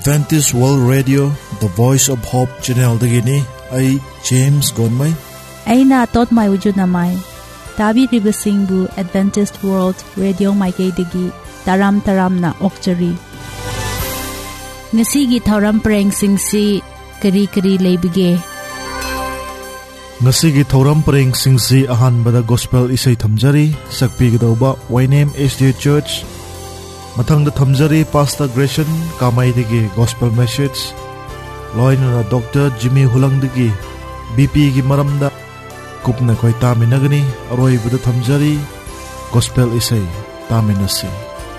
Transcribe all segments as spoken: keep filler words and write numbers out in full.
Adventist World Radio, The Voice of Hope Channel dagini ay James Gonmay. Ay na tot may wujud na may. Tabi ribasingbu Adventist World Radio Maykay digi taram taram na okchari. Ngasigi thawram preng singsi kari kari leibige. Ngasigi thawram preng singsi ahan bada gospel isay thamjari sakpi gdawba Wainem S D Church. Mathangda thamjari Pastor Gresham Kamay digi gospel message. Loina na Doctor Jimmy Hulang digi B P gi maramda kupna koy taminagani aroy bada thamjari gospel isay taminasi.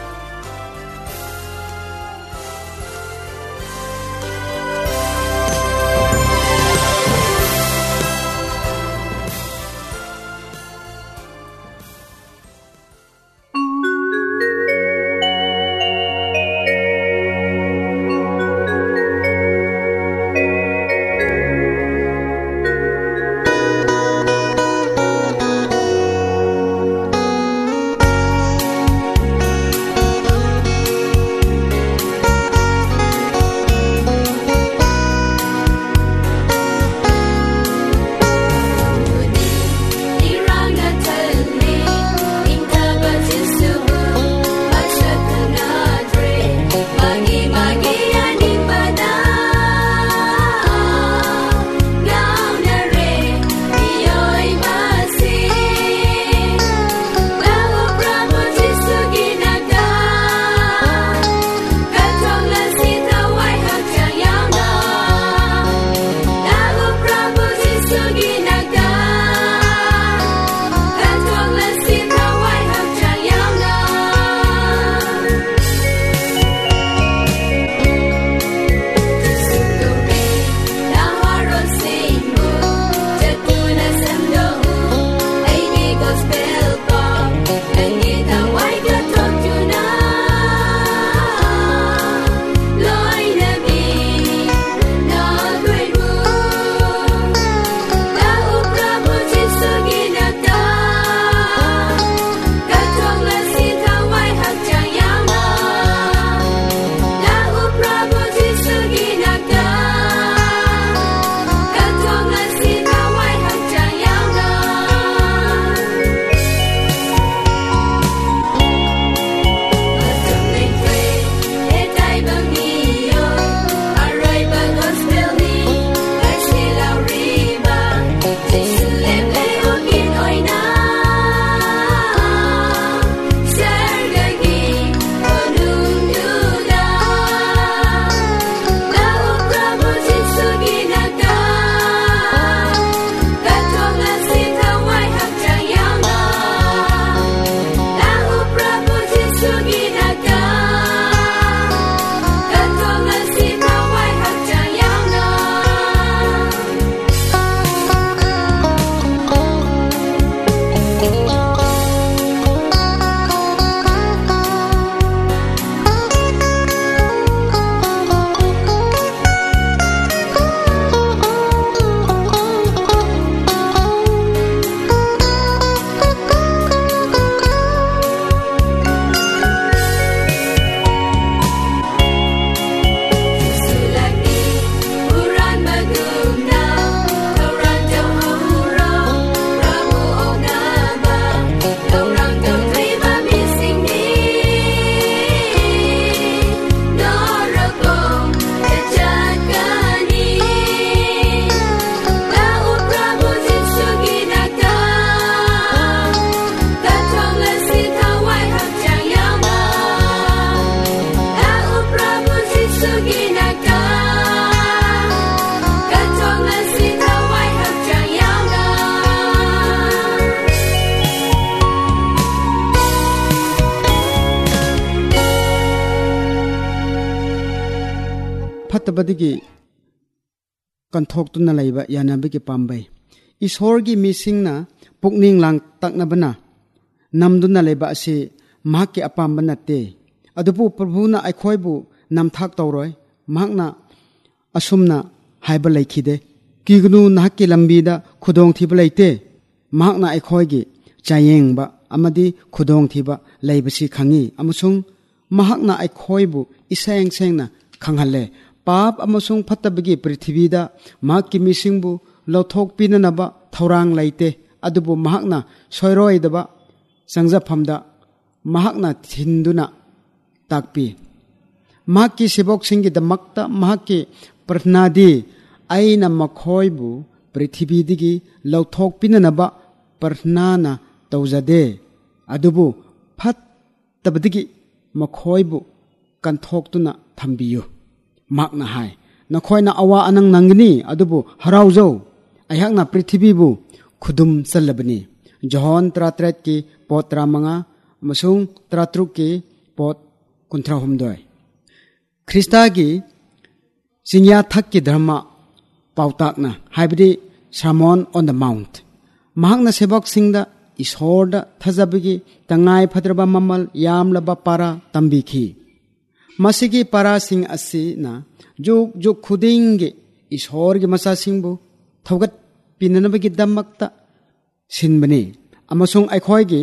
Fatabadigi kanthok tu na laiba yanabigi pambay. Ishorgi missing na pukning lang taknabana namduna laiba si mahaki apambana te. Adupu Prabhu na aikhoibu namthak tawroy mahakna asumna haiba laikide. Kignu nahaki lambida khudong thiba laite mahakna aikhoigi chayengba amadi khudong thiba laibasi khangi amusung mahakna aikhoibu isayang sengna ꯈꯪꯍꯜꯂꯦ ꯄꯥꯞ ꯑꯃꯁꯨꯡ ꯐꯠꯇꯕꯒꯤ ꯄ꯭ꯔꯤꯊꯤꯕꯤꯗ ꯃꯍꯥꯛꯀꯤ ꯃꯤꯁꯤꯡꯕꯨ ꯂꯧꯊꯣꯛꯄꯤꯅꯅꯕ ꯊꯧꯔꯥꯡ ꯂꯩꯇꯦ ꯑꯗꯨꯕꯨ ꯃꯍꯥꯛꯅ ꯁꯣꯏꯔꯣꯏꯗꯕ ꯆꯪꯖꯐꯝꯗ ꯃꯍꯥꯛꯅ ꯊꯤꯟꯗꯨꯅ ꯇꯥꯛꯄꯤ ꯃꯍꯥꯛꯀꯤ ꯁꯦꯕꯣꯛꯁꯤꯡꯒꯤꯗꯃꯛꯇ ꯃꯍꯥꯛꯀꯤ ꯄ꯭ꯔꯊꯅꯥꯗꯤ ꯑꯩꯅ ꯃꯈꯣꯏꯕꯨ ꯄ꯭ꯔꯤꯊꯤꯕꯤꯗꯒꯤ ꯂꯧꯊꯣꯛꯄꯤꯅꯅꯕ ꯄ꯭ꯔꯊꯅꯥꯅ ꯇꯧꯖꯗꯦ ꯑꯗꯨꯕꯨ ꯐꯠꯇꯕꯗꯒꯤ ꯃꯈꯣꯏꯕꯨ ꯀꯟꯊꯣꯛꯇꯨꯅ ꯊꯝꯕꯤꯌꯨ ꯃꯍꯥꯛꯅ ꯍꯥꯏ ꯅꯈꯣꯏꯅ ꯑꯋꯥ ꯑꯅꯪ ꯅꯪꯒꯅꯤ ꯑꯗꯨꯕꯨ ꯍꯔꯥꯎꯖꯧ ꯑꯩꯍꯥꯛꯅ ꯄ꯭ꯔꯤꯊꯤꯕꯤꯕꯨ ꯈꯨꯗꯨꯝ ꯆꯜꯂꯕꯅꯤ ꯖꯣꯍꯣꯟ ꯇꯔꯥꯇꯔꯦꯠꯀꯤ ꯄꯣꯠ ꯇꯔꯥꯃꯉꯥ ꯑꯃꯁꯨꯡ ꯇꯔꯥꯇꯔꯨꯛꯀꯤ ꯄꯣꯠ ꯀꯨꯟꯊ꯭ꯔꯥꯍꯨꯝꯗꯣꯏ ꯈ꯭ꯔꯤꯁꯇꯒꯤ ꯆꯤꯡꯌꯥ ꯊꯛꯀꯤ ꯙꯔꯃ ꯄꯥꯎꯇꯥꯛꯅ ꯍꯥꯏꯕꯗꯤ ꯁꯔꯃꯣꯟ ꯑꯣꯟ ꯗ ꯃꯥꯎꯟꯠ ꯃꯍꯥꯛꯅ ꯁꯦꯕꯣꯛꯁꯤꯡꯗ ꯏꯁꯣꯔꯗ ꯊꯥꯖꯕꯒꯤ ꯇꯉꯥꯏ ꯐꯗ꯭ꯔꯕ ꯃꯃꯜ ꯌꯥꯝꯂꯕ ꯄꯥꯔꯥ ꯇꯝꯕꯤꯈꯤ ꯃꯁꯤꯒꯤ ꯄꯥꯔꯥꯁꯤꯡ ꯑꯁꯤꯅ ꯖꯨꯛ ꯖꯨꯛ ꯈꯨꯗꯤꯡꯒꯤ ꯏꯁꯣꯔꯒꯤ ꯃꯆꯥꯁꯤꯡꯕꯨ ꯊꯧꯒꯠꯄꯤꯅꯅꯕꯒꯤꯗꯃꯛꯇ ꯁꯤꯟꯕꯅꯤ ꯑꯃꯁꯨꯡ ꯑꯩꯈꯣꯏꯒꯤ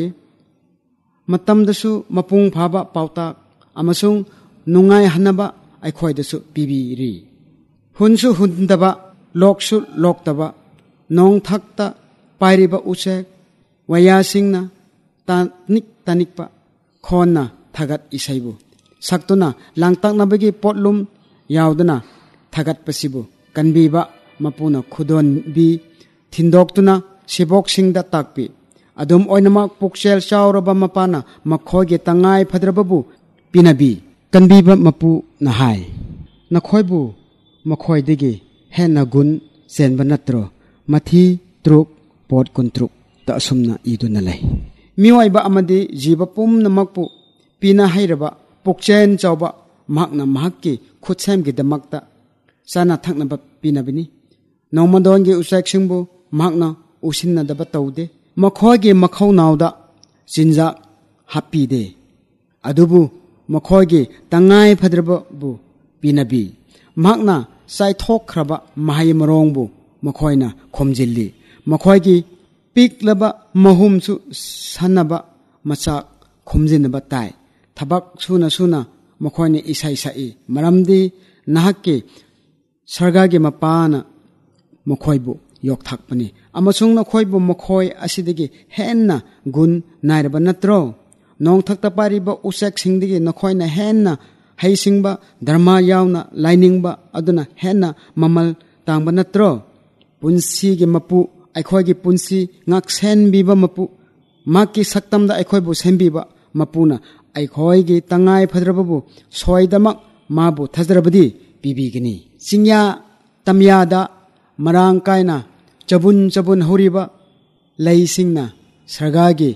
ꯃꯇꯝꯗꯁꯨ ꯃꯄꯨꯡ ꯐꯥꯕ ꯄꯥꯎꯇꯥꯛ ꯑꯃꯁꯨꯡ ꯅꯨꯡꯉꯥꯏꯍꯟꯅꯕ ꯑꯩꯈꯣꯏꯗꯁꯨ ꯄꯤꯕꯤꯔꯤ ꯍꯨꯟꯁꯨ ꯍꯨꯟꯗꯕ ꯂꯣꯛꯁꯨ ꯂꯣꯛꯇꯕ ꯅꯣꯡꯊꯛꯇ ꯄꯥꯏꯔꯤꯕ ꯎꯆꯦꯛ ꯋꯥꯌꯥꯁꯤꯡꯅ ꯇꯥꯅꯤꯛ ꯇꯥꯅꯤꯛꯄ ꯈꯣꯟꯅ ꯊꯥꯒꯠ ꯏꯁꯩꯕꯨ ꯁꯛꯇꯨꯅ ꯂꯥꯡꯇꯛꯅꯕꯒꯤ ꯄꯣꯠꯂꯨꯝ ꯌꯥꯎꯗꯅ ꯊꯥꯒꯠꯄꯁꯤꯕꯨ ꯀꯟꯕꯤꯕ ꯃꯄꯨꯅ ꯈꯨꯗꯣꯟꯕꯤ ꯊꯤꯟꯗꯣꯛꯇꯨꯅ ꯁꯦꯕꯣꯛꯁꯤꯡꯗ ꯇꯥꯛꯄꯤ ꯑꯗꯨꯝ ꯑꯣꯏꯅꯃꯛ ꯄꯨꯛꯆꯦꯜ ꯆꯥꯎꯔꯕ ꯃꯄꯥꯅ ꯃꯈꯣꯏꯒꯤ ꯇꯉꯥꯏ ꯐꯗ꯭ꯔꯕꯕꯨ ꯄꯤꯅꯕꯤ ꯀꯟꯕꯤꯕ ꯃꯄꯨꯅ ꯍꯥꯏ ꯅꯈꯣꯏꯕꯨ ꯃꯈꯣꯏꯗꯒꯤ ꯍꯦꯟꯅ ꯒꯨꯟ ꯆꯦꯟꯕ ꯅꯠꯇ꯭ꯔꯣ ꯃꯊꯤ ꯇꯔꯨꯛ ꯄꯣꯠ ꯀꯨꯟꯇꯔꯨꯛꯇ ꯑꯁꯨꯝꯅ ꯏꯗꯨꯅ ꯂꯩ ꯃꯤꯑꯣꯏꯕ ꯑꯃꯗꯤ ꯖꯤꯕ ꯄꯨꯝꯅꯃꯛꯄꯨ ꯄꯤꯅ ꯍꯩꯔꯕ ꯄꯨꯛꯆꯦꯜ ꯆꯥꯎꯕ ꯃꯍꯥꯛꯅ ꯃꯍꯥꯛꯀꯤ ꯈꯨꯠꯁꯦꯝꯒꯤꯗꯃꯛꯇ ꯆꯥꯅ ꯊꯛꯅꯕ ꯄꯤꯅꯕꯅꯤ ꯅꯣꯡꯃꯗꯣꯟꯒꯤ ꯎꯆꯦꯛꯁꯤꯡꯕꯨ ꯃꯍꯥꯛꯅ ꯎꯁꯤꯟꯅꯗꯕ ꯇꯧꯗꯦ ꯃꯈꯣꯏꯒꯤ ꯃꯈꯧꯅꯥꯎꯗ ꯆꯤꯟꯖꯥꯛ ꯍꯥꯞꯄꯤꯗꯦ ꯑꯗꯨꯕꯨ ꯃꯈꯣꯏꯒꯤ ꯇꯉꯥꯏ ꯐꯗ꯭ꯔꯕꯕꯨ ꯄꯤꯅꯕꯤ ꯃꯍꯥꯛꯅ ꯆꯥꯏꯊꯣꯛꯈ꯭ꯔꯕ ꯃꯍꯩ ꯃꯔꯣꯡꯕꯨ ꯃꯈꯣꯏꯅ ꯈꯣꯝꯖꯤꯜꯂꯤ ꯃꯈꯣꯏꯒꯤ ꯄꯤꯛꯂꯕ ꯃꯍꯨꯝꯁꯨ ꯁꯥꯟꯅꯕ ꯃꯆꯥꯛ ꯈꯣꯝꯖꯤꯟꯅꯕ ꯇꯥꯏ ꯊꯕꯛ ꯁꯨꯅ ꯁꯨꯅ ꯃꯈꯣꯏꯅ ꯏꯁꯩ ꯁꯛꯏ ꯃꯔꯝꯗꯤ ꯅꯍꯥꯛꯀꯤ ꯁꯔꯒꯥꯒꯤ ꯃꯄꯥꯅ ꯃꯈꯣꯏꯕꯨ ꯌꯣꯛꯊꯥꯛꯄꯅꯤ ꯑꯃꯁꯨꯡ ꯅꯈꯣꯏꯕꯨ ꯃꯈꯣꯏ ꯑꯁꯤꯗꯒꯤ ꯍꯦꯟꯅ ꯒꯨꯟ ꯅꯥꯏꯔꯕ ꯅꯠꯇ꯭ꯔꯣ ꯅꯣꯡꯊꯛꯇ ꯄꯥꯏꯔꯤꯕ ꯎꯆꯦꯛꯁꯤꯡꯗꯒꯤ ꯅꯈꯣꯏꯅ ꯍꯦꯟꯅ ꯍꯩꯁꯤꯡꯕ ꯙꯔꯃ ꯌꯥꯎꯅ ꯂꯥꯏꯅꯤꯡꯕ ꯑꯗꯨꯅ ꯍꯦꯟꯅ ꯃꯃꯜ ꯇꯥꯡꯕ ꯅꯠꯇ꯭ꯔꯣ ꯄꯨꯟꯁꯤꯒꯤ ꯃꯄꯨ ꯑꯩꯈꯣꯏꯒꯤ ꯄꯨꯟꯁꯤ ꯉꯥꯛꯁꯦꯟꯕꯤꯕ ꯃꯄꯨ ꯃꯍꯥꯛꯀꯤ ꯁꯛꯇꯝꯗ ꯑꯩꯈꯣꯏꯕꯨ ꯁꯦꯝꯕꯤꯕ ꯃꯄꯨꯅ ꯑꯩꯈꯣꯏꯒꯤ ꯇꯉꯥꯏ ꯐꯗ꯭ꯔꯕꯕꯨ ꯁꯣꯏꯗꯃꯛ ꯃꯥꯕꯨ ꯊꯥꯖꯔꯕꯗꯤ ꯄꯤꯕꯤꯒꯅꯤ ꯆꯤꯡꯌꯥ ꯇꯝꯌꯥꯗ ꯃꯔꯥꯡ ꯀꯥꯏꯅ ꯆꯕꯨꯟ ꯆꯕꯨꯟ ꯍꯧꯔꯤꯕ ꯂꯩꯁꯤꯡꯅ ꯁꯔꯒꯥꯒꯤ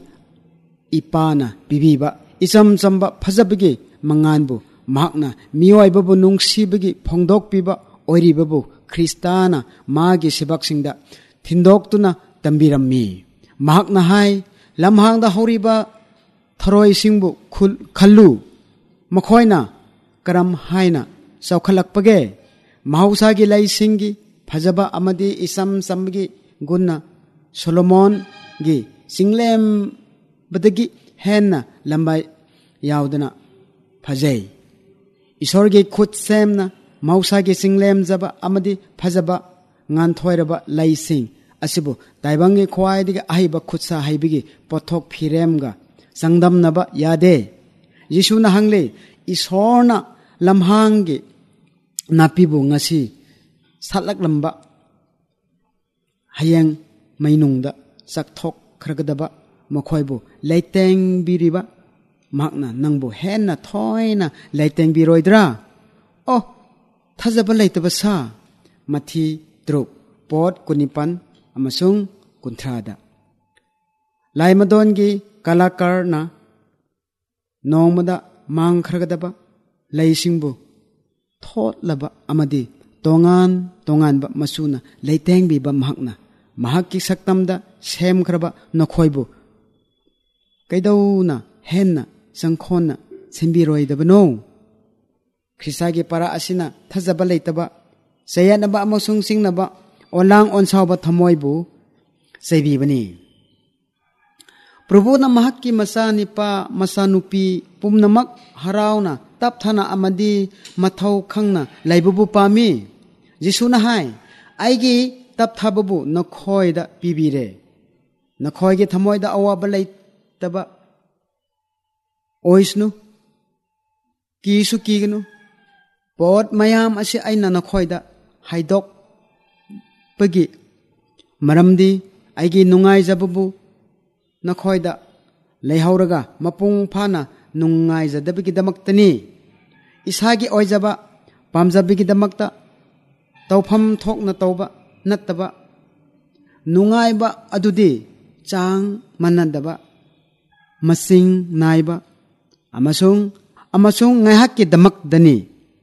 ꯏꯄꯥꯅ ꯄꯤꯕꯤꯕ ꯏꯆꯝ ꯆꯝꯕ ꯐꯖꯕꯒꯤ ꯃꯉꯥꯟꯕꯨ ꯃꯍꯥꯛꯅ ꯃꯤꯑꯣꯏꯕꯕꯨ ꯅꯨꯡꯁꯤꯕꯒꯤ ꯐꯣꯡꯗꯣꯛꯄꯤꯕ ꯑꯣꯏꯔꯤꯕꯕꯨ ꯈ꯭ꯔꯤꯁꯇꯥꯅ ꯃꯥꯒꯤ ꯁꯦꯕꯛꯁꯤꯡꯗ ꯊꯤꯟꯗꯣꯛꯇꯨꯅ ꯇꯝꯕꯤꯔꯝꯃꯤ ꯃꯍꯥꯛꯅ ꯍꯥꯏ ꯂꯝꯍꯥꯡꯗ ꯍꯧꯔꯤꯕ ꯊꯔꯣꯏꯁꯤꯡꯕꯨ ꯈꯜꯂꯨ ꯃꯈꯣꯏꯅ ꯀꯔꯝ ꯍꯥꯏꯅ ꯆꯥꯎꯈꯠꯂꯛꯄꯒꯦ ꯃꯍꯧꯁꯥꯒꯤ ꯂꯩꯁꯤꯡꯒꯤ ꯐꯖꯕ ꯑꯃꯗꯤ ꯏꯆꯝ ꯆꯝꯕꯒꯤ ꯒꯨꯟꯅ ꯁꯣꯂꯣꯃꯣꯟꯒꯤ ꯆꯤꯡꯂꯦꯝꯕꯗꯒꯤ ꯍꯦꯟꯅ ꯂꯝꯕꯥꯏ ꯌꯥꯎꯗꯅ ꯐꯖꯩ ꯏꯁꯣꯔꯒꯤ ꯈꯨꯠ ꯁꯦꯝꯅ ꯃꯍꯧꯁꯥꯒꯤ ꯆꯤꯡꯂꯦꯝꯖꯕ ꯑꯃꯗꯤ ꯐꯖꯕ ꯉꯥꯟꯊꯣꯏꯔꯕ ꯂꯩꯁꯤꯡ ꯑꯁꯤꯕꯨ ꯇꯥꯏꯕꯪꯒꯤ ꯈ꯭ꯋꯥꯏꯗꯒꯤ ꯑꯍꯩꯕ ꯈꯨꯠꯁꯥ ꯍꯩꯕꯒꯤ ꯄꯣꯠꯊꯣꯛ ꯐꯤꯔꯦꯝꯒ ꯆꯥꯡꯗꯝꯅꯕ ꯌꯥꯗꯦ ꯌꯤꯁꯨꯅ ꯍꯪꯂꯤ ꯏꯁꯣꯔꯅ ꯂꯝꯍꯥꯡꯒꯤ ꯅꯥꯄꯤꯕꯨ ꯉꯁꯤ ꯁꯥꯠꯂꯛꯂꯝꯕ ꯍꯌꯦꯡ ꯃꯩꯅꯨꯡꯗ ꯆꯥꯛꯊꯣꯛꯈ꯭ꯔꯒꯗꯕ ꯃꯈꯣꯏꯕꯨ ꯂꯩꯇꯦꯡꯕꯤꯔꯤꯕ ꯃꯍꯥꯛꯅ ꯅꯪꯕꯨ ꯍꯦꯟꯅ ꯊꯣꯏꯅ ꯂꯩꯇꯦꯡꯕꯤꯔꯣꯏꯗ꯭ꯔꯥ ꯑꯣ ꯊꯥꯖꯕ ꯂꯩꯇꯕ ꯁꯥ ꯃꯊꯤ ꯇꯔꯨꯛ ꯄꯣꯠ ꯀꯨꯟꯅꯤꯄꯥꯟ ꯑꯃꯁꯨꯡ ꯀꯨꯟꯊ꯭ꯔꯥꯗ ꯂꯥꯏꯃꯗꯣꯟꯒꯤ ꯀꯂꯥꯀꯥꯔꯅ ꯅꯣꯡꯃꯗ ꯃꯥꯡꯈ꯭ꯔꯒꯗꯕ ꯂꯩꯁꯤꯡꯕꯨ ꯊꯣꯠꯂꯕ ꯑꯃꯗꯤ ꯇꯣꯉꯥꯟ ꯇꯣꯉꯥꯟꯕ ꯃꯆꯨꯅ ꯂꯩꯇꯦꯡꯕꯤꯕ ꯃꯍꯥꯛꯅ ꯃꯍꯥꯛꯀꯤ ꯁꯛꯇꯝꯗ ꯁꯦꯝꯈ꯭ꯔꯕ ꯅꯈꯣꯏꯕꯨ ꯀꯩꯗꯧꯅ ꯍꯦꯟꯅ ꯆꯪꯈꯣꯟꯅ ꯁꯦꯝꯕꯤꯔꯣꯏꯗꯕꯅꯣ ꯈ꯭ꯔꯤꯁꯇꯒꯤ ꯄꯥꯔꯥ ꯑꯁꯤꯅ ꯊꯥꯖꯕ ꯂꯩꯇꯕ ꯆꯌꯦꯠꯅꯕ ꯑꯃꯁꯨꯡ ꯆꯤꯡꯅꯕ ꯑꯣꯂꯥꯡ ꯑꯣꯟꯁꯥꯎꯕ ꯊꯃꯣꯏꯕꯨ ꯆꯩꯕꯤꯕꯅꯤ Prabhuna mahakki masanipa masanupi pumnamak harauna tapthana amadi mathau khangna laibubu pami. Jisuna hai aigi tapthababu nakhoida pibire. Nakhoige thamoida awaba laitaba oisnu kisu kignu pot mayam asi aina nakhoida haidok pagi maramdi aigi nungai jababu nakhoida leihauraga mapung phana nungai jadabigi damaktani isagi oijaba pamjabigi damakta tawpham thokna tawba nattaba nungaiba adudi chang manadaba masing naiba amasung amasung ngaihakki damakdani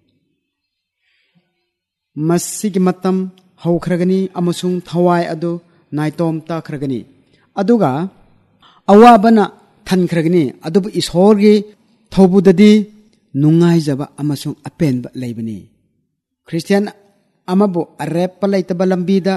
masigi matam haukragani amasung thawai adu naitom ta khragani aduga awabana thankragani adubu ishorgi thobudadi nungai jaba amasung apenba leibani Christian amabu arep laitaba lambida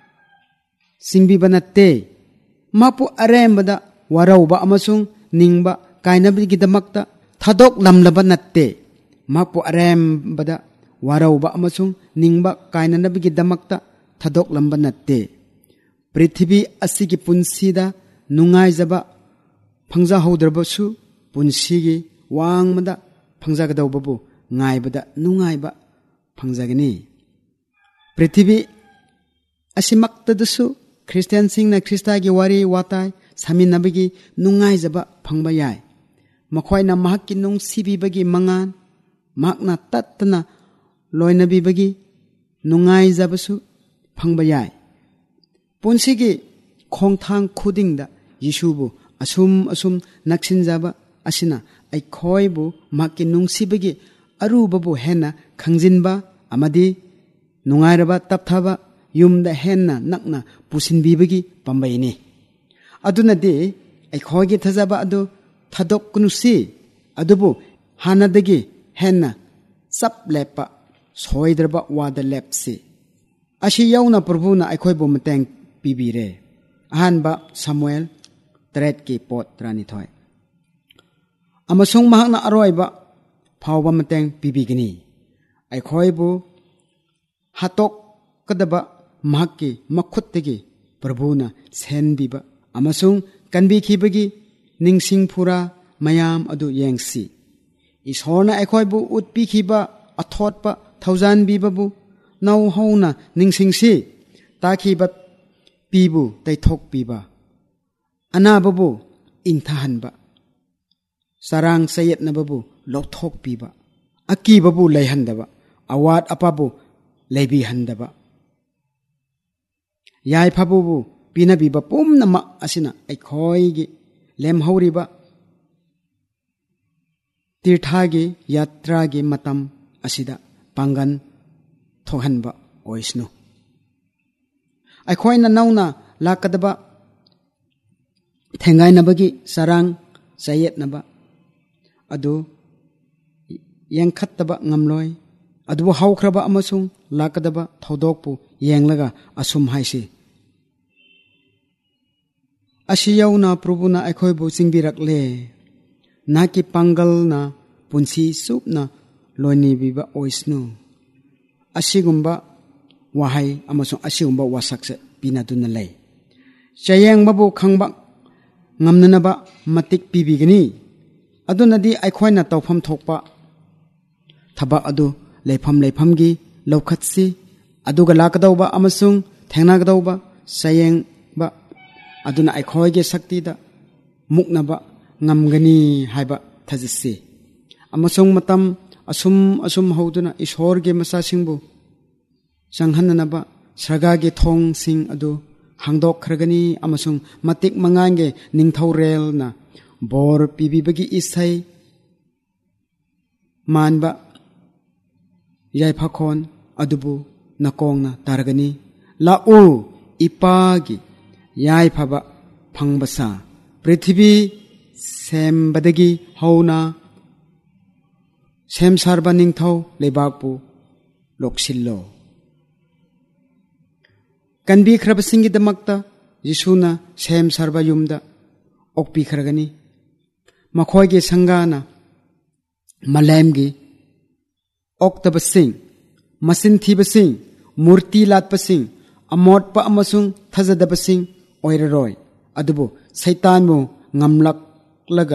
singbi banatte mapu arembada warauba amasung ningba kainabigi damakta thadok lamlaba natte mapu arembada warauba amasung ningba kainanabigi damakta thadok lamba natte prithvi asigi punsida nungai jaba phangja haudrabasu punsigi wangmada phangjagadawbabu ngaibada nungaiba phangjagani prithvi asimaktadasu Christian singna Christa gi wari watai saminabagi nungai jaba phangba yai makhoina mahakki nung sibibagi mangan makna tattana loinabibagi nungai jabasu phangba yai punsigi khongthang khudingda Yishubu asum asum naksinjaba asina aikhoibu makki nungsibagi arubabu hena khangjinba amadi nungairaba tapthaba yumda henna nakna pusinbibagi pambaini adunadi aikhoigi thajaba adu thadokkunusi adubu hanadagi henna sap lepa soidraba wada lepsi ashi yauna prabhuna aikhoibu mateng pibire ahanba Samuel tret ki pot trani thoi amasung mahakna aroiba phawba mateng pibigini aikhoibu hatok kadaba mahakki makhuttegi prabhuna senbiba amasung kanbi khibagi ningsing phura mayam adu yengsi ishorna aikhoibu utpi khiba athotpa thousand bibabu nau hauna ningsingsi takhiba pibu taithok piba anababu ingthahanba sarang sayet nababu lokthok piba akibabu leihandaba awat apabu leibi handaba yai phabubu pinabiba pumnama asina aikhoigi lemhauriba tirthagi yatragi matam asida pangan thohanba oisnu aikhoina nauna lakadaba thengainabagi sarang sayetnaba adu yengkhattaba ngamloi adu haukraba amasung lakadaba thodokpu yenglaga asum haisi ashiyauna prabhuna aikhoibu singbirakle naki pangalna punsi supna loini biba oisnu asigumba wahai amasung asigumba wasakse pinaduna lei chayeng babu khangba ngamnanaba matik pibigani adunadi aikhoina tawpham thokpa thabak adu leifam leifamgi lokhatsi aduga lakadawba amasung thengnagadawba sayeng ba aduna aikhoige sakti da muknaba ngamgani haiba thajisi amasung matam asum asum hauduna ishorge masasingbu sanghananaba sargage thong sing adu hangdok khragani amasung matik mangange ningthaurel na bor pibibagi isai manba yai phakhon adubu nakongna taragani la u ipagi yai phaba phangbasa prithvi sembadagi hauna sem sarba ningthau lebakpu loksillo kanbi khrabasingi damakta Yishuna sem sarba yumda ꯑꯣꯛꯄꯤꯈ꯭ꯔꯒꯅꯤ ꯃꯈꯣꯏꯒꯤ ꯁꯪꯒꯥꯅ ꯃꯥꯂꯦꯝꯒꯤ ꯑꯣꯛꯇꯕꯁꯤꯡ ꯃꯆꯤꯟ ꯊꯤꯕꯁꯤꯡ ꯃꯨꯔꯇꯤ ꯂꯥꯠꯄꯁꯤꯡ ꯑꯃꯣꯠꯄ ꯑꯃꯁꯨꯡ ꯊꯥꯖꯗꯕꯁꯤꯡ ꯑꯣꯏꯔꯔꯣꯏ ꯑꯗꯨꯕꯨ ꯁꯩꯇꯥꯟꯕꯨ ꯉꯝꯂꯛꯂꯒ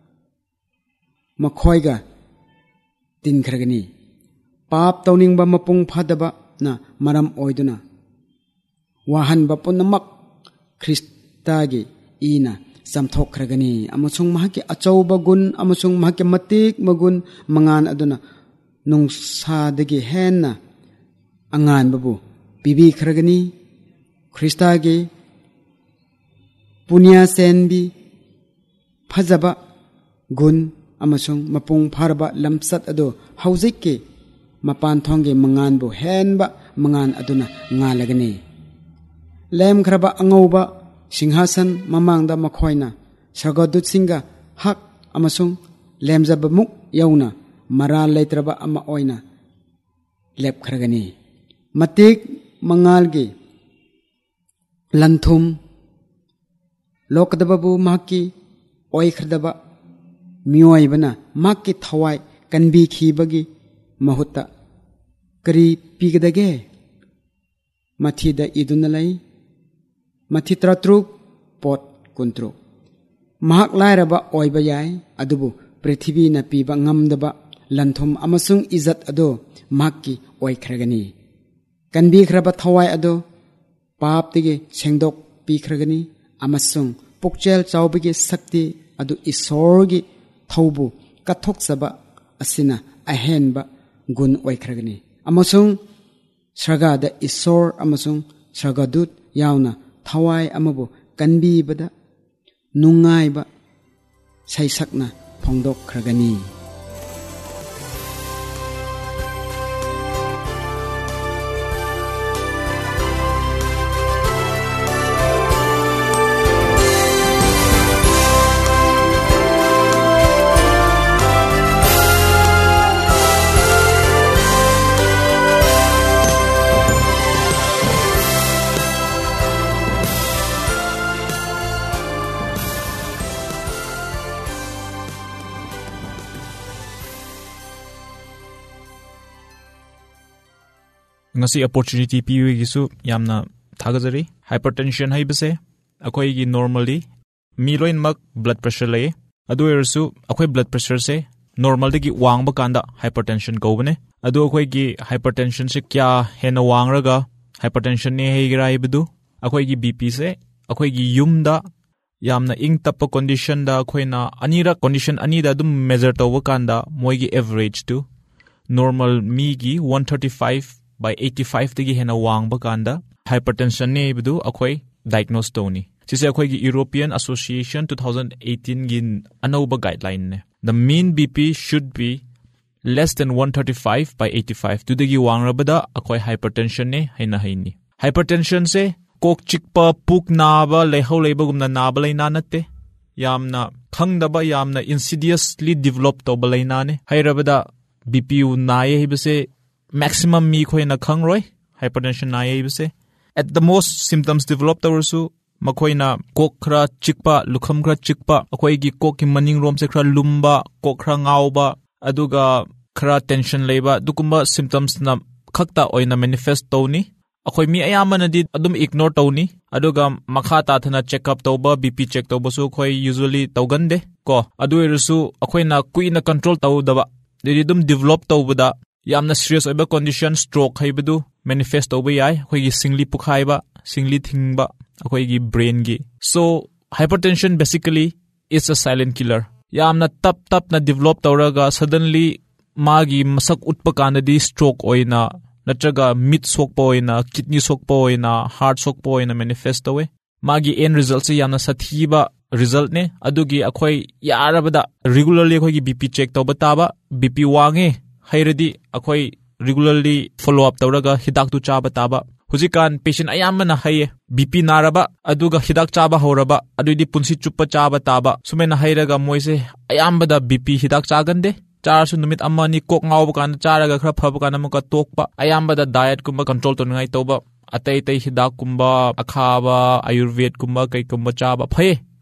ꯃꯈꯣꯏꯒ ꯇꯤꯟꯈ꯭ꯔꯒꯅꯤ ꯄꯥꯞ ꯇꯧꯅꯤꯡꯕ ꯃꯄꯨꯡ ꯐꯥꯗꯕꯅ ꯃꯔꯝ ꯑꯣꯏꯗꯨꯅ ꯋꯥꯍꯟꯕ ꯄꯨꯝꯅꯃꯛ ꯈ꯭ꯔꯤꯁꯇꯒꯤ ꯏꯅ ꯆꯥꯝꯊꯣꯛꯈ꯭ꯔꯒꯅꯤ ꯑꯃꯁꯨꯡ ꯃꯍꯥꯛꯀꯤ ꯑꯆꯧꯕ ꯒꯨꯟ ꯑꯃꯁꯨꯡ ꯃꯍꯥꯛꯀꯤ ꯃꯇꯤꯛ ꯃꯒꯨꯟ ꯃꯉꯥꯜ ꯑꯗꯨꯅ ꯅꯨꯡꯁꯥꯗꯒꯤ ꯍꯦꯟꯅ ꯑꯉꯥꯟꯕꯕꯨ ꯄꯤꯕꯤꯈ꯭ꯔꯒꯅꯤ ꯈ꯭ꯔꯤꯁꯇꯒꯤ ꯄꯨꯅ꯭ꯌ ꯆꯦꯟꯕꯤ ꯐꯖꯕ ꯒꯨꯟ ꯑꯃꯁꯨꯡ ꯃꯄꯨꯡ ꯐꯥꯔꯕ ꯂꯝꯆꯠ ꯑꯗꯨ ꯍꯧꯖꯤꯛꯀꯤ ꯃꯄꯥꯟꯊꯣꯡꯒꯤ ꯃꯉꯥꯟꯕꯨ ꯍꯦꯟꯕ ꯃꯉꯥꯜ ꯑꯗꯨꯅ ꯉꯥꯜꯂꯒꯅꯤ ꯂꯦꯝꯈ꯭ꯔꯕ ꯑꯉꯧꯕ ꯁꯤꯡꯍꯥꯁꯟ ꯃꯃꯥꯡꯗ ꯃꯈꯣꯏꯅ ꯁꯔꯒꯗꯨꯠꯁꯤꯡꯒ ꯍꯛ ꯑꯃꯁꯨꯡ ꯂꯦꯝꯖꯕꯃꯨꯛ ꯌꯧꯅ ꯃꯔꯥꯜ ꯂꯩꯇ꯭ꯔꯕ ꯑꯃ ꯑꯣꯏꯅ ꯂꯦꯞꯈ꯭ꯔꯒꯅꯤ ꯃꯇꯤꯛ ꯃꯉꯥꯜꯒꯤ ꯂꯟꯊꯨꯝ ꯂꯣꯛꯀꯗꯕꯕꯨ ꯃꯍꯥꯛꯀꯤ ꯑꯣꯏꯈ꯭ꯔꯗꯕ ꯃꯤꯑꯣꯏꯕꯅ ꯃꯍꯥꯛꯀꯤ ꯊꯋꯥꯏ ꯀꯟꯕꯤꯈꯤꯕꯒꯤ ꯃꯍꯨꯠꯇ ꯀꯔꯤ ꯄꯤꯒꯗꯒꯦ ꯃꯊꯤꯗ ꯏꯗꯨꯅ ꯂꯩ ꯃꯊꯤ ꯇꯔꯥꯇꯔꯨꯛ ꯄꯣꯠ ꯀꯨꯟꯇꯔꯨꯛ ꯃꯍꯥꯛ ꯂꯥꯏꯔꯕ ꯑꯣꯏꯕ ꯌꯥꯏ ꯑꯗꯨꯕꯨ ꯄ꯭ꯔꯤꯊꯤꯕꯤꯅ ꯄꯤꯕ ꯉꯝꯗꯕ ꯂꯟꯊꯨꯝ ꯑꯃꯁꯨꯡ ꯏꯖꯠ ꯑꯗꯨ ꯃꯍꯥꯛꯀꯤ ꯑꯣꯏꯈ꯭ꯔꯒꯅꯤ ꯀꯟꯕꯤꯈ꯭ꯔꯕ ꯊꯋꯥꯏ ꯑꯗꯨ ꯄꯥꯞꯇꯒꯤ ꯁꯦꯡꯗꯣꯛꯄꯤꯈ꯭ꯔꯒꯅꯤ ꯑꯃꯁꯨꯡ ꯄꯨꯛꯆꯦꯜ ꯆꯥꯎꯕꯒꯤ ꯁꯛꯇꯤ ꯑꯗꯨ ꯏꯁꯣꯔꯒꯤ ꯊꯧꯕꯨ ꯀꯠꯊꯣꯛꯆꯕ ꯑꯁꯤꯅ ꯑꯍꯦꯟꯕ ꯒꯨꯟ ꯑꯣꯏꯈ꯭ꯔꯒꯅꯤ ꯑꯃꯁꯨꯡ ꯁꯔꯒꯗ ꯏꯁꯣꯔ ꯑꯃꯁꯨꯡ ꯁꯔꯒꯗꯨꯠ ꯌꯥꯎꯅ ꯊꯋꯥꯏ ꯑꯃꯕꯨ ꯀꯟꯕꯤꯕꯗ ꯅꯨꯡꯉꯥꯏꯕ ꯁꯩꯁꯛꯅ ꯐꯣꯡꯗꯣꯛꯈ꯭ꯔꯒꯅꯤ ngasi opportunity piwigisu yamna thagajari hypertension haibase akoi gi normally mi loin mak blood pressure lay adu ersu akoi blood pressure se normal degi wangba kanda hypertension gobane adu akoi gi hypertension se kya hena wangraga hypertension ne heigira ibdu akoi gi bp se akoi gi yumda yamna ing tappa condition da akoi na anira condition ani da dum measure tawba kanda moi gi average to normal mi gi one thirty-five by eighty-five tagi hena wangba kanda hypertension ne bidu akoi diagnose toni chise akoi gi European Association twenty eighteen gi anauba guideline ne the mean bp should be less than one thirty-five by eighty-five tu dagi wangrabada akoi hypertension ne haina haini hypertension se kok chikpa puk naba lehau leiba gumna naba leina natte yamna khangdaba yamna insidiously develop to balaina ne hairabada bp u naye hibase maximum mi khoi na khangroi hypertension na yebse at the most symptoms develop tawsu makhoi na kok khra chikpa lukham khra chikpa akhoi gi kok ki maning rom se khra lumba kok khra ngauba aduga khra tension leiba dukumba symptoms na khakta oina manifest tawni akhoi mi ayamana di adum ignore tawni aduga makha ta thana check up tawba bp check tawba su khoi usually tawgande ko adu ersu akhoi na kuina control tawdaba de dum develop tawbada yamna serious oiba condition stroke haibadu manifest over yai khoi gi singli pukhaiba singli thingba khoi gi brain gi so hypertension basically is a silent killer yamna tap tap na develop tawraga suddenly magi masak utpa kana di stroke oina natraga mid sokpa oina kidney sokpa oina heart sokpa oina manifest away magi end result se yamna sathiba result ne adugi akhoi yarabada regularly khoi gi bp check tawba taba bp wange hairadi akhoi regularly follow up tawraga hidak tu chaba taba hujikan patient ayamana haye bp naraba aduga hidak chaba horaba adudi punsi chuppa chaba taba sumena hairaga moise ayambada bp hidak chagande charsu numit amani kok ngawba kan charaga khra phaba kan amuka tokpa ayambada diet kumba control to ngai toba atai tai hidak kumba akhaba ayurved kumba kai kumba chaba phaye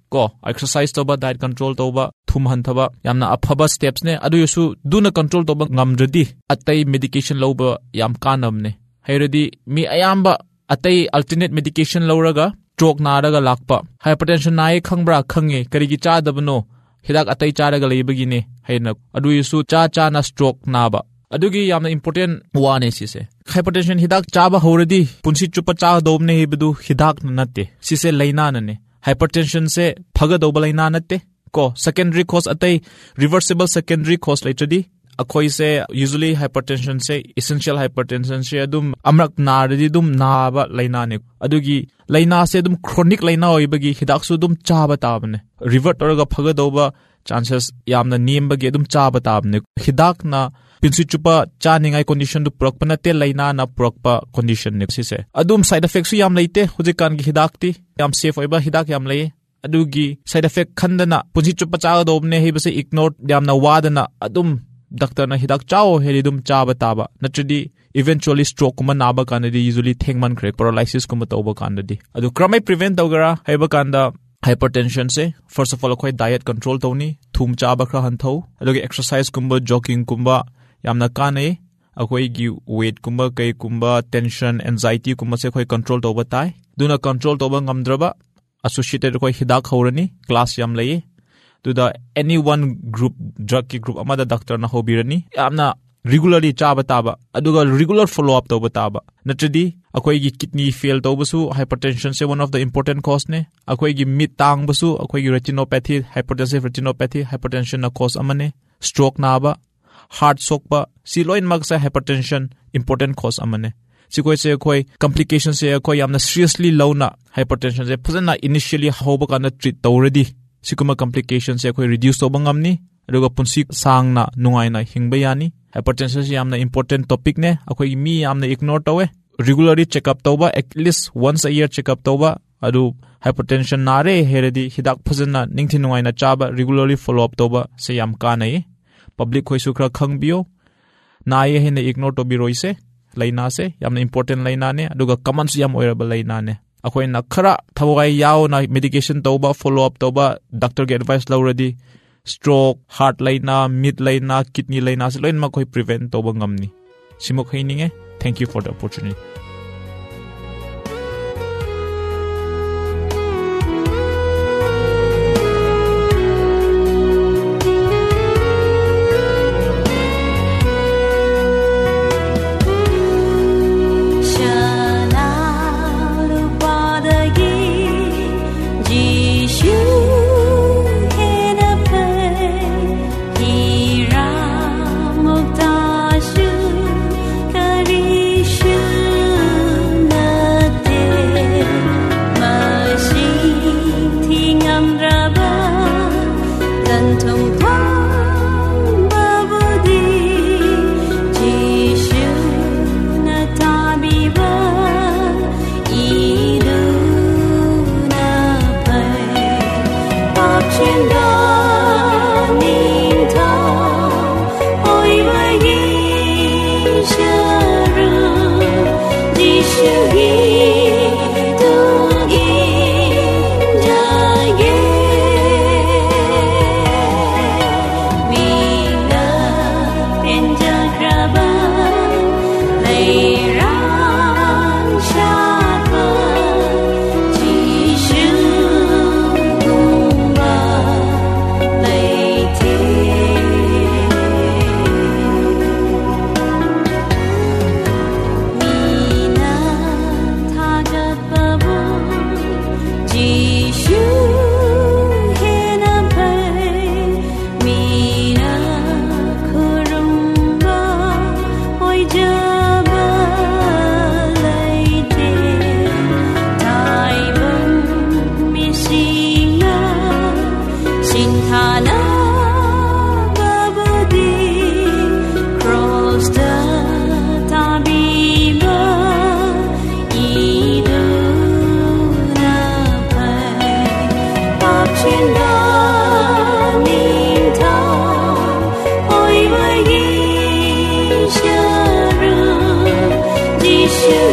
ko exercise toba diet control toba thum han thaba yamna aphaba steps ne adu yusu duna control toba ngamradi atai medication loba yam kanam ne hairadi mi ayamba atai alternate medication loraga stroke naraga lakpa hypertension nai khangbra khange karigi cha dabno hidak atai charaga leibagi ne haina adu yusu cha cha na stroke naba adugi yamna important one sise hypertension hidak chaba horadi punsi chupa cha dobne hebedu hidak natte sise laina nane hypertension se phagadobal laina natte ko secondary cause atai reversible secondary cause laitadi akhoi se usually hypertension se essential hypertension se adum amrak naradi dum naba laina ne adugi laina se dum chronic laina oibagi hidak su dum chaba tabne revert orga phagadoba chances yamna niembagi dum chaba tabne hidak na pinsi chupa cha ningai condition du prok panate laina na prok pa condition ne sise adum side effects yam leite hujikan gi hidak ti yam safe oiba hidak yam lei adugi side effect khandana punsi chupa cha dobne hebase ignore yam na wadana adum doctor na hidak chao heridum chaba taba natridi eventually stroke kuma naba kanadi usually thengman kre paralysis kuma toba kanadi adu kramai prevent dogara haiba kanda hypertension se first of all khoi diet control tawni thum chaba khra han thau adugi exercise kumba jogging kumba yamna kanai akhoi gi weight kumba kai kumba tension anxiety kumba se khoi control toba tai duna control toba ngamdraba associated khoi hidak horani class yam lei to the any one group drug ki group amada doctor na hobirani amna regularly chaba taba aduga regular follow up toba taba natridi akoi gi kidney fail tobasu hypertension se one of the important cause ne akoi gi mit tang basu akoi gi retinopathy hypertensive retinopathy hypertension na cause amane stroke na ba heart sokpa si loin magsa hypertension important cause amane sikoi se koi complication se koi amna seriously low na hypertension se phajana initially hoba kana treat tawredi sikuma complication se koi reduce to bangamni aduga punsi sang na nungai na hingba yani hypertension se amna important topic ne akoi mi amna ignore tawe regularly check up tawba at least once a year check up tawba adu hypertension nare heredi hidak phajana ningthi nungai na chaba regularly follow up tawba se yam kanai public khoi su khra khangbio na ye hene ignore to bi roise laina se yamna important laina ne aduga common su yam oiraba laina ne akhoi na khara thawai yaw na medication toba follow up toba doctor ge advice lawredi stroke heart laina mid laina kidney laina se loin ma khoi prevent toba ngamni simo khaininge thank you for the opportunity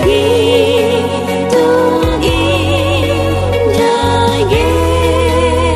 Yeah.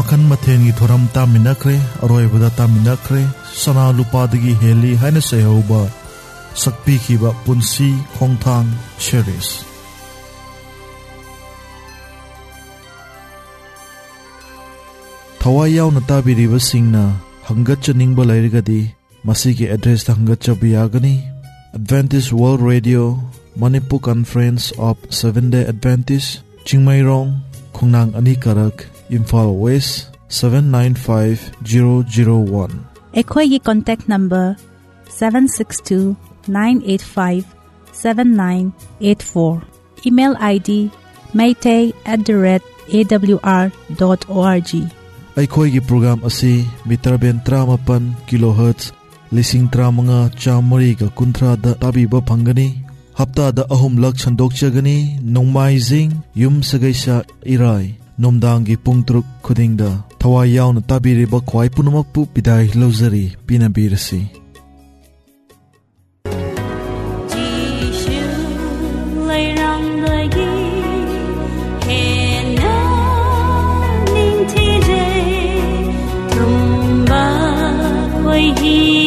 Makan mathengi thoram taminakre aroibada taminakre sana lupadagi heli haina sehoba sakpi khiba punsi khongthang series Thawai yauna tabiriba singna hangatchaningba lairigadi masigi address ta hangatchabiyagani Adventist World Radio Manipur Conference of Seventh-day Adventists Chingmairong Khungnang Anikarak Imphal West seven nine five zero zero one Ekhoigi contact number seven six two nine eight five seven nine eight four Email I D maytay at the rate a w r dot org Aikhoigi program asi meter ben tramapan kilohertz lising tramanga chamari ga kunthra da tabiba phangani hafta da ahum lak chandok chagani nongmaizing yum sagaisa irai nomdangi pungtruk khudingda thawai yauna tabiriba khwai punamakpu bidai lozari pinabirasi He